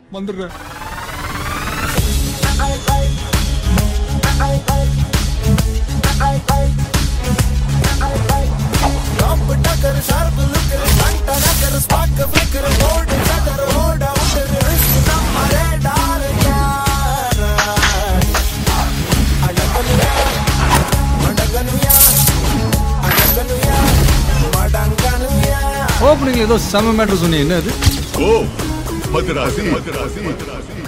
வந்துடுறேன். ஓப்பனிங்ல ஏதோ செம மேட்டர் சொன்னீங்க, என்ன அது? ஓ மதராசி.